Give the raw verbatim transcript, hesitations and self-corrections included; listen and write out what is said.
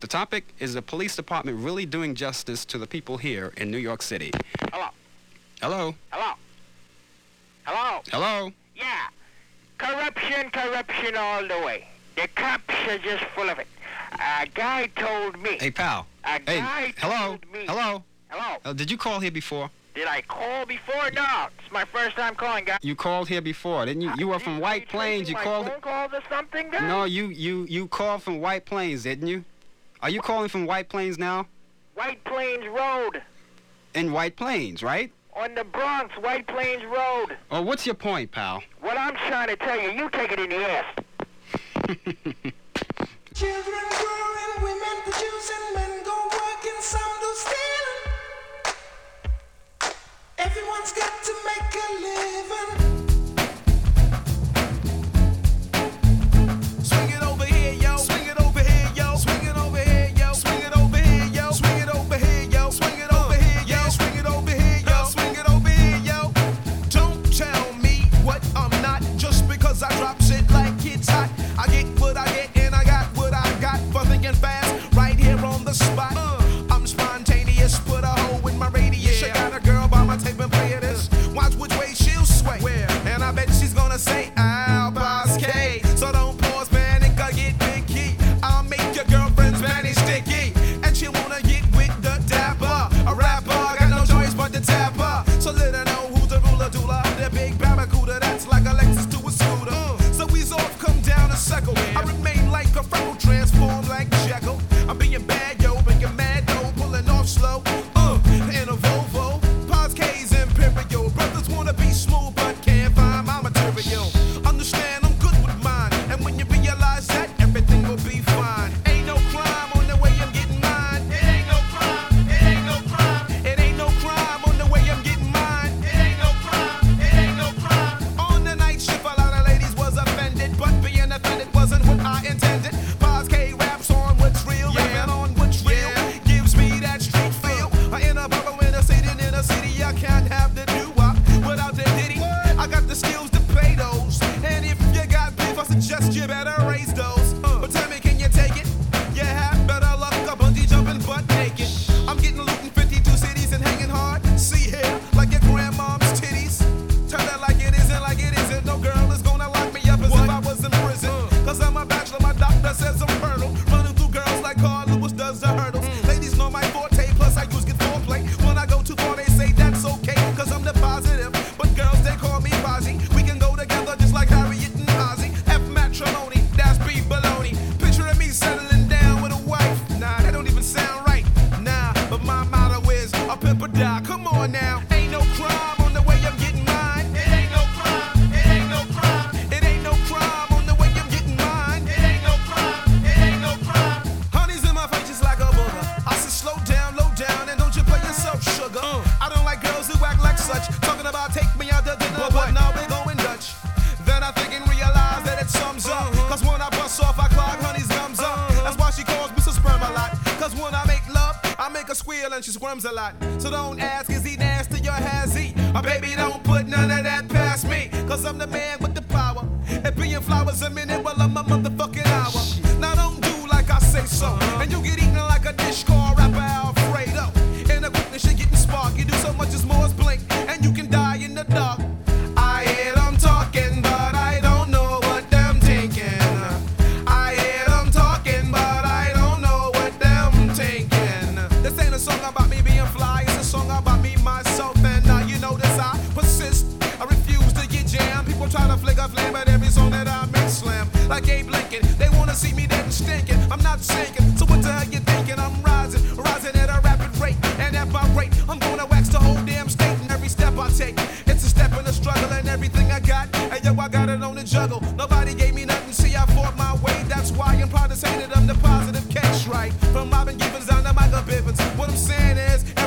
The topic is the police department really doing justice to the people here in New York City. Hello. Hello? Hello. Hello. Hello? Yeah. Corruption, corruption all the way. The cops are just full of it. A guy told me. Hey, pal. A Hey, guy hello? told me. Hello? Hello. Uh, did you call here before? Did I call before? No. It's my first time calling, guy. You called here before, didn't you? You were from White Plains. You my called. phone calls or something, guy? No, you you you called from White Plains, didn't you? Are you calling from White Plains now? White Plains Road. In White Plains, right? On the Bronx, White Plains Road. Oh, what's your point, pal? What I'm trying to tell you, you take it in the ass. Children growing, women producing, men go working, some do stealing. Everyone's got to make a living. Swing it over here, yo. Swing it over here, yo. Swing it over here, yo. Swing it over here, yo. Swing it over here, yo. Swing it over here, yo. Swing it over here, yo. Swing it over here, yo. Don't tell me what I'm not just because I drop shit like it's hot. I get what I get and I got what I got for thinking fast right here on the spot. I'm spontaneous, put a hole in my radius. I got a girl by my tape and play this. Watch which way she'll sway. And I bet she's gonna say, I'll pass K. So don't pause, man, it could get picky. I'll make your girlfriend's panties sticky. And she wanna get with the dapper. A rapper, got no choice but to tap her. So let her know who's the ruler, doula. The big barracuda that's like a Lexus to a scooter. So we's off, come down a circle. I remain like a freckle, transform like Jekyll. I'm being bad, yo, making mad dough, pulling off slow. Uh, in a Volvo, Paz K's Imperial. Brothers wanna be smooth, but can't find my material. Understand, I'm good with mine. And when you realize that, everything will be fine. Ain't no crime on the way I'm getting mine. It ain't no crime, it ain't no crime. It ain't no crime on the way I'm getting mine. It ain't no crime, it ain't no crime. On the night shift, a lot of ladies was offended, but being offended wasn't what I intended. Paz K raps on what's real, yeah. on what's real. Yeah. Gives me that street feel. I in a bubble in a city, in a city, I can't have the doo-wop without the ditty. I got the skills to pay those. And if you got beef, I suggest you better raise those. Uh, but tell me, can you take it? You have better luck, a bungee jumping butt naked. I'm getting loot in fifty-two cities and hanging hard. See here, like your grandmom's titties. Turn it like it isn't, like it isn't. No girl is gonna lock me up as what? if I was in prison. Uh, Cause I'm a bachelor, my doctor says I'm fertile. Running through girls like Carl Lewis does the hurdles. Mm. Ladies know my forte, plus I use good foreplay. When I go too far, they say that's okay, cause I'm the positive. But girls, they call me Posy. We can go together just like Harriet and Ozzy. F matrimony, that's B baloney. Picturing me settling down with a wife. Nah, that don't even sound right. Nah, but my motto is a pimp or die. Come on now, ain't no crime on the way I'm getting mine. It ain't no crime, it ain't no crime. It ain't no crime on the way I'm getting mine. It ain't no crime, it ain't no crime. Honey's in my face just like a booger. I said slow down, low down, and don't you play yourself, sugar. Uh. I don't like girls who act like such. Talking about take me out to dinner, but, but now they going Dutch. Then I think and realize that it sums up. Uh-huh. Cause when I bust off, I clog honey's gums up. Uh-huh. That's why she calls me so sperm a lot. Cause when I make love, I make her squeal and she squirms a lot. So don't ask, is he nasty or has he? Oh, baby, don't put none of that past me. Cause I'm the man with the power. And being flowers a minute, well, I'm a motherfucking hour. Now don't do like I say so. Uh-huh. And you get eaten like a dish called rapper Alfredo. And the quickness shit getting spark. You do so much as more as blink. And you can die in the dark. I hear them talking, but I don't know what them thinking. I hear them talking, but I don't know what them thinking. This ain't a song about me being fly, it's a song about me, myself, and now you know this, I persist. I refuse to get jammed. People try to flick a flame at every song that I make slam. Like Abe Lincoln, they wanna see me dead and stinking. I'm not sinking, so what the hell you thinking? I'm rising, rising at a rapid rate. And at my rate, I'm gonna wax the whole damn state. And every step I take, it's a step in the struggle. And everything I got, and yo, I got it on the juggle. Nobody gave me nothing, see I fought my way. That's why I'm proud to say that I'm the positive catch, right? From Marvin Gibbons down to Michael Bivins. What I'm saying is,